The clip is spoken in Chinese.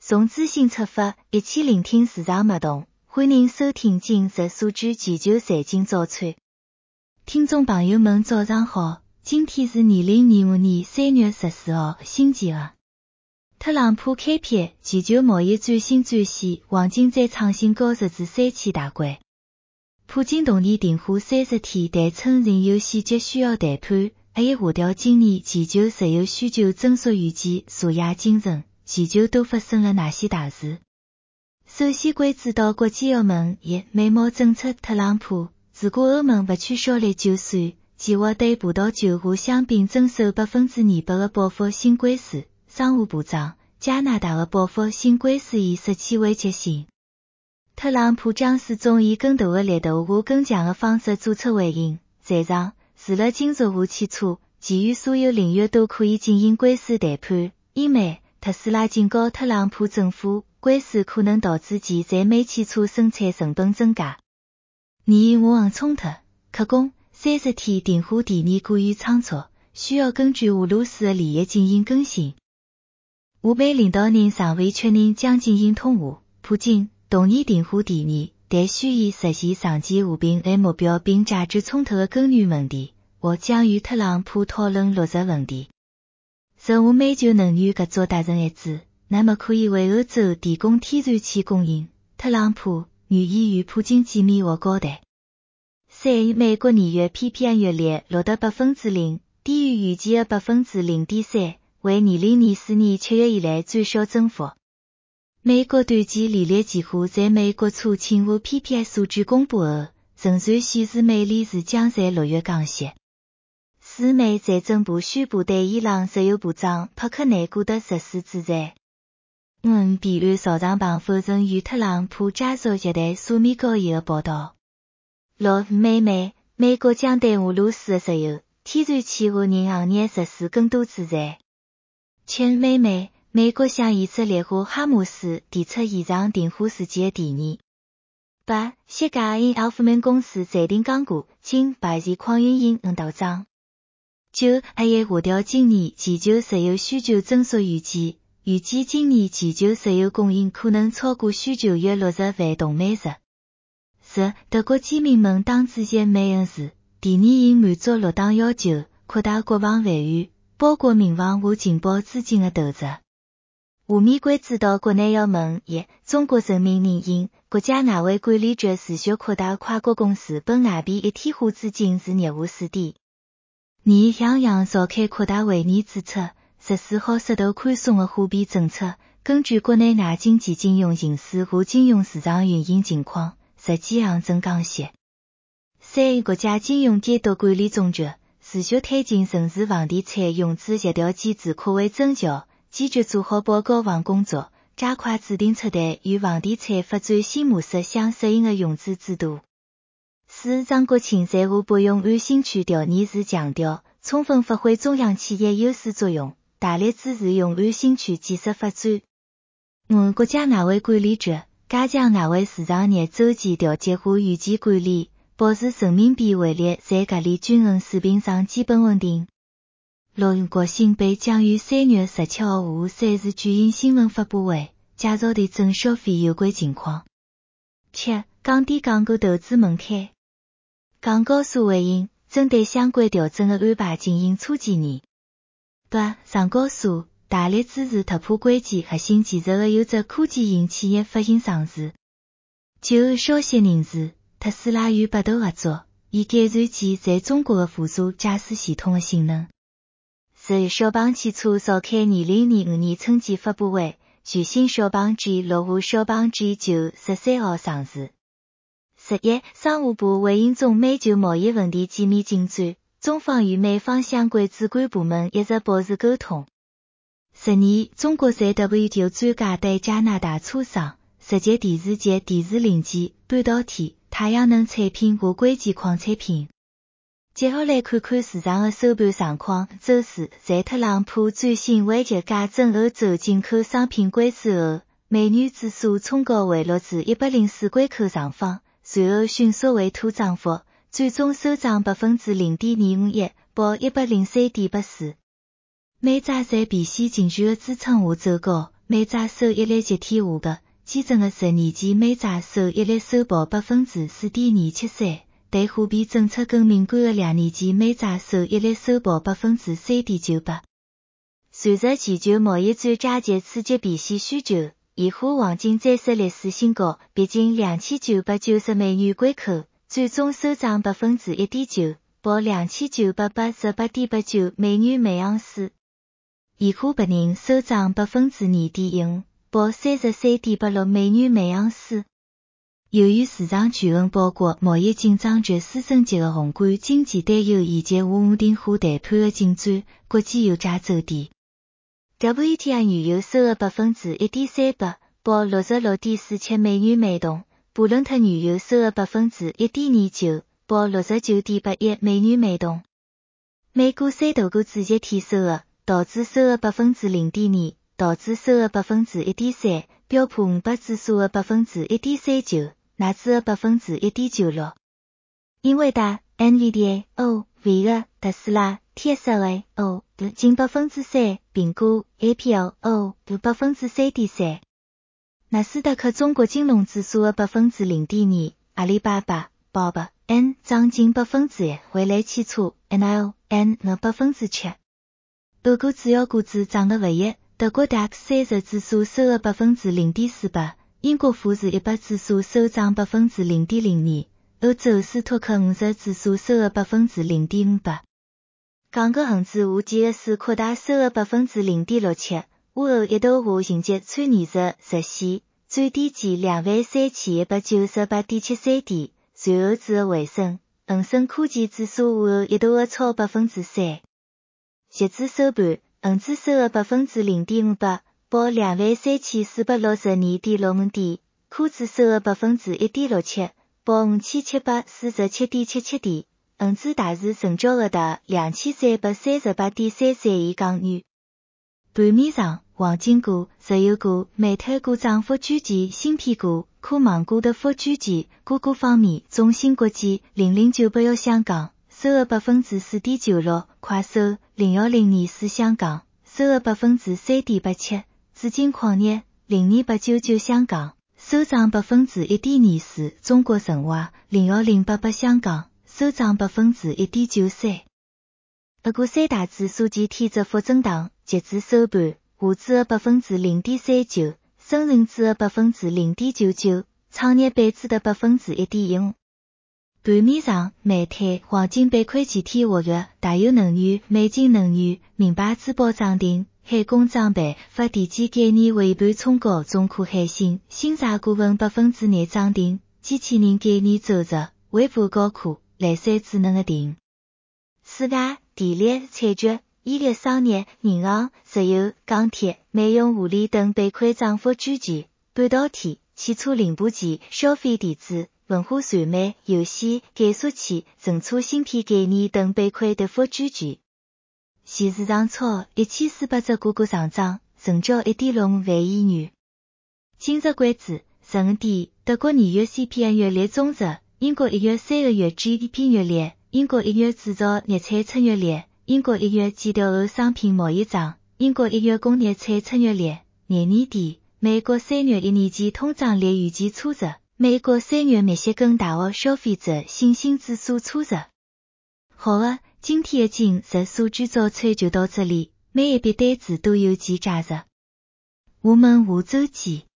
从资讯出发，一起聆听市场脉动。欢迎收听今日数据全球财经早餐。听众朋友们早上好，今天是2025年3月14号，星期二。特朗普开辟全球贸易最新展现，黄金再创新高值至3000大关。普京同意停火30天，但称仍有细节需要谈判。还有下调今年全球石油需求增速预计。昨夜今晨，全球都发生了哪些大事？首先关注到国际欧盟美贸政策。特朗普如果欧盟不取消烈酒税，计划对葡萄酒和香槟征收200%的报复性关税。商务部长加拿大的报复性关税已失去威胁性。特朗普将使用以更大的力度和更强的方式做出回应。在上，除了金属和汽车，其余所有领域都可以进行关税谈判。英美特斯拉警告特朗普政府，关税可能导致其在美汽车生产成本增加。俄乌冲突，克宫30天停火提议过于仓促，需要根据俄罗斯的利益进行更新。俄美领导人尚未确认将进行通话。普京同意停火提议，但需以实现长期和平为目标并解决冲突的根源问题。我将与特朗普讨论落实问题。若俄美就能源合作达成一致，那么可以为欧洲提供天然气供应。特朗普愿意与普京见面或交谈。3. 美国2月 PPI 月率录得 0%， 低于预期的 0.3%， 为2024年7月以来最小增幅。美国短期利率期货在美国初清和 PPI 数据公布后，仍然显示美联储将在6月降息。4. 美财政部宣布对伊朗石油部长帕克内古德实施制裁。比率扫长榜否认与特朗普加速一旦所面交易的报道。6. 美国将对俄罗斯的石油、天然气和银行业实施更多制裁。7. 美国向以色列和哈马斯提出延长停火时间的提议。8. 西加因奥夫曼公司暂停港股，经排除矿运营到涨。9. 下调今年全球石油需求增速预计今年全球石油供应可能超过需求约60万桶每日。10. 德国居民们当主席梅恩斯第二应满足绿党要求，扩大国防范御，包括民防和情报资金的投入。下面关注到国内要闻。中国人民银行国家外汇管理局持续扩大跨国公司本外币一体化资金至业务试点。2. 央行召开扩大会议指出，实施好适度宽松的货币政策，根据国内外经济金融形势和金融市场运营情况，实际行政降息。3. 国家金融监督管理总局持续推进城市房地产融资协调机制扩围增强，坚决做好保交房工作，加快制定出台与房地产发展新模式相适应的融资制度。4. 张国庆在华北用安新区调研时强调，充分发挥中央企业优势作用，大力支持用安新区建设发展。5. 国家外汇管理局加强外汇市场逆周期调节和预期管理，保持人民币汇率在合理均衡水平上基本稳定。6. 国新办将于3月17号下午3时举行新闻发布会，介绍提振消费有关情况。7. 降低港股投资门槛。港交所回应，针对相关调整的安排进行初检验。8. 上交所大力支持突破关键核心技术的优质科技型企业发行上市。9. 消息人士，特斯拉与百度合作，以改善其在中国的辅助驾驶系统的性能。10. 小鹏汽车召开2025年春季发布会，全新小鹏 G6 和小鹏 G9 13号上市。11. 商务部回应中美就贸易问题见面进展，中方与美方相关主管部门一直保持沟通。12. 中国在 WTO 专家对加拿大磋商，涉及电视及电视零件、半导体、太阳能产品和关键矿产品。接下来看看市场的收盘状况。周四，在特朗普最新威胁加征欧洲进口商品关税后，美元指数冲高回落至104关口上方，随后迅速回吐涨幅，最终收涨 0.251%， 报 103.84。美债在避险情绪的支撑下走高， 每只收益率集体化的，基准的12年期每只收益率收报 4.27%， 对货币政策更敏感的2年期每只收益率收报 3.98%。随着全球贸易战加剧刺激避险需求，现货黄金再设历史新高，逼近2990美元关口，最终收涨 1.9%， 报 2988.89 美元每盎司。现货白银收涨 2.15%， 报 33.86 美元每盎司。由于市场巨额包括贸易紧张局势升级的宏观经济担忧以及无稳定化谈判的进展，国际油价走低。WTI 原油收入 1.38%， 报 66.47 美元每桶；布伦特原油收入 1.29%， 报 69.81 美元每桶。美股三大股指集体收入，道指收入 0.2%， 道指收入 1.3%， 标普500指数的 1.39%， 纳指的 1.96%。英伟达、NVIDIA、微特斯拉、TSLA、近 3%， 苹果、APL、3.3%。纳斯达克中国金融指数的 0.2%， 阿里巴巴、BOB、N 涨近 1%， 汇来汽车、NIO、N 7%。欧股主要股指涨得不一，德国 DAX 30指数收入 0.48%， 英国富时100指数收涨 0.02%， 欧洲斯托克50指数收入 0.58%。港股恒指无期的市扩大收入 0.67%， 午后一度下行至参年日实现，最低见 23,198.73 点，随后指的回升。恒生科技指数午后一度的超 3%。截至收盘，恒指收入 0.58%， 报 23,462.65 点，科指收入 1.67%， 报 5,747.77 点，恒指大市成交额达 2,338.33 亿港元。盘面上，黄金股、石油股、煤炭股涨幅居前，芯片股、科网股的幅居前。个股方面，中芯国际、00981香港收入 4.96%， 快手、0102香港收入 3.87%， 紫金矿业、02899香港收涨 1.24%， 中国神华、01088香港收涨 1.93%。俄股三大指数集体跌幅震荡，截至收盘，沪指的 0.39%， 深成指的 0.99%， 创业板指的 1.15%。盘面上，煤炭、黄金板块集体活跃，大有能源、美景能源、名牌珠宝涨停，海工装备、发电机概念尾盘冲高，中科海信、新茶股份 2% 涨停，机器人概念走弱，微博高科、蓝山智能的停。此外，电力、产业、医疗商业、银行、石油、钢铁、美容护理等板块涨幅居前，半导体、汽车零部件、消费电子、文化传媒、游戏、改速器、存储芯片概念等板块跌幅居前。现市场超1400只个股上涨，成交 1.65 万亿元。今日关注15点，德国2月 CPI 月历终值，英国1月3个月 GDP 月历，英国1月制造业产出月历，英国1月基调后商品贸易账，英国1月工业产出月历。年底，美国3月1年期通胀率预计初值，美国3月密歇根大学消费者信心指数初值。好了，今天的今日数据早餐就到这里，每一笔单词都有记加入。我们下周见。